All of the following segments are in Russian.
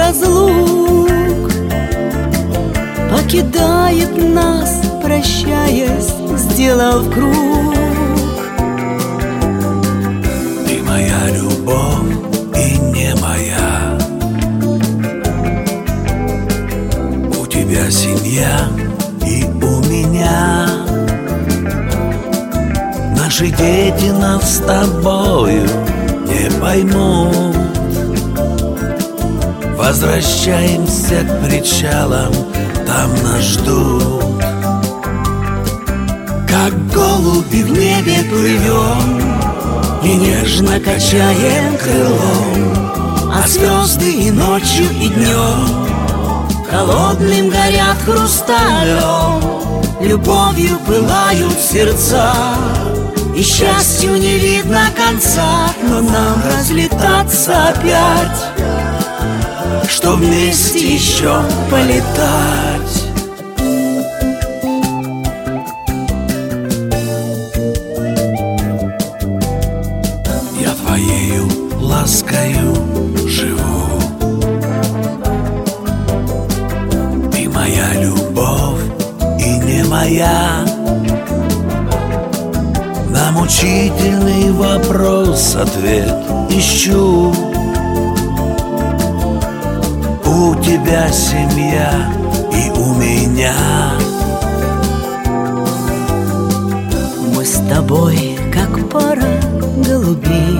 разлук покидает нас, прощаясь, сделав круг. Ты моя любовь и не моя, у тебя семья и у меня. Наши дети нас с тобою не поймут. Возвращаемся к причалам, там нас ждут. Как голуби в небе плывем и нежно качаем крылом, а звезды и ночью, и днем холодным горят хрусталем. Любовью пылают сердца, и счастью не видно конца. Но нам разлетаться опять, что вместе еще полетать. Я твоею ласкою живу, ты моя любовь и не моя. На мучительный вопрос ответ ищу. У тебя семья и у меня. Мы с тобой, как пара голубей,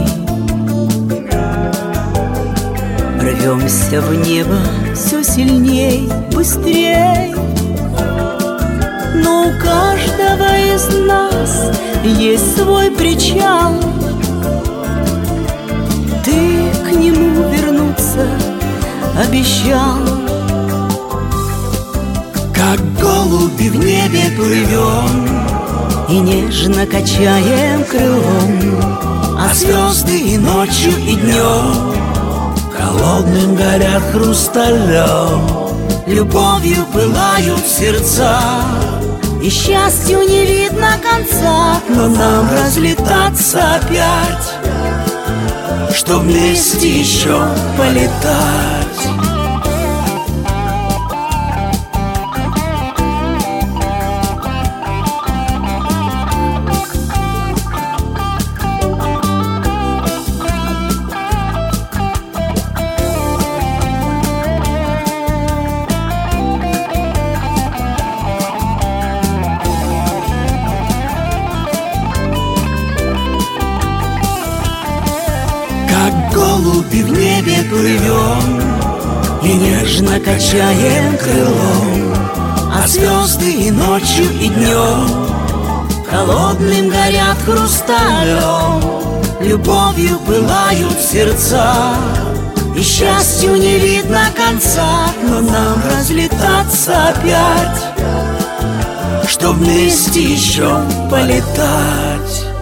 рвемся в небо все сильней, быстрей. Но у каждого из нас есть свой причал. Ты к нему вернуться обещал. Как голуби в небе плывем и нежно качаем крылом, а звезды и ночью, и днем холодным горят хрусталем. Любовью пылают сердца, и счастью не видно конца. Но нам разлетаться опять, что вместе еще полетать. Как голуби в небе плывем и нежно качаем крылом, а звезды и ночью, и днем холодным горят хрусталем. Любовью пылают сердца, и счастью не видно конца. Но нам разлетаться опять, что вместе еще полетать.